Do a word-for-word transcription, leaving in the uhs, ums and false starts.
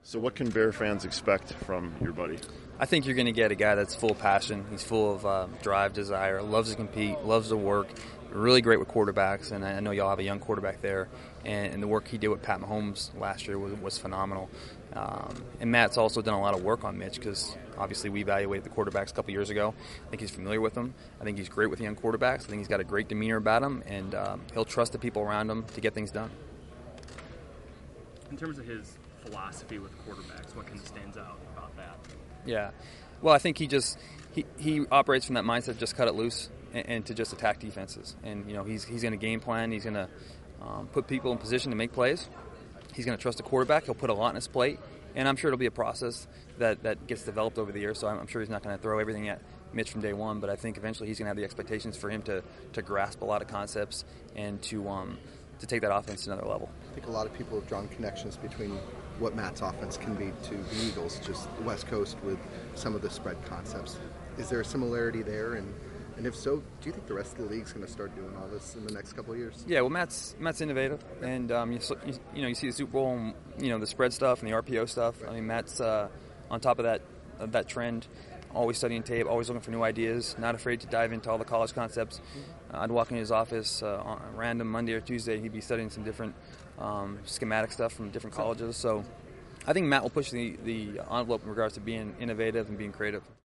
So what can Bear fans expect from your buddy? I think you're going to get a guy that's full of passion. He's full of uh, drive, desire, loves to compete, loves to work, really great with quarterbacks, and I know y'all have a young quarterback there, and, and the work he did with Pat Mahomes last year was, was phenomenal. Um, and Matt's also done a lot of work on Mitch because obviously we evaluated the quarterbacks a couple years ago. I think he's familiar with them. I think he's great with young quarterbacks. I think he's got a great demeanor about him, and um, he'll trust the people around him to get things done. In terms of his philosophy with quarterbacks, what kind of stands out about that? Yeah. Well, I think he just he, he operates from that mindset of just cut it loose and, and to just attack defenses. And, you know, he's he's going to game plan. He's going to um, put people in position to make plays. He's going to trust the quarterback. He'll put a lot on his plate. And I'm sure it'll be a process that, that gets developed over the years. So I'm, I'm sure he's not going to throw everything at Mitch from day one. But I think eventually he's going to have the expectations for him to, to grasp a lot of concepts and to um, to take that offense to another level. I think a lot of people have drawn connections between what Matt's offense can be to the Eagles, just the West Coast with some of the spread concepts. Is there a similarity there? And, and if so, do you think the rest of the league's going to start doing all this in the next couple of years? Yeah, well, Matt's Matt's innovative, and um, you, you, you know you see the Super Bowl, and, you know the spread stuff and the R P O stuff. Right. I mean, Matt's uh, on top of that of that trend. Always studying tape, always looking for new ideas, not afraid to dive into all the college concepts. Uh, I'd walk into his office uh, on a random Monday or Tuesday, he'd be studying some different um, schematic stuff from different colleges. So I think Matt will push the, the envelope in regards to being innovative and being creative.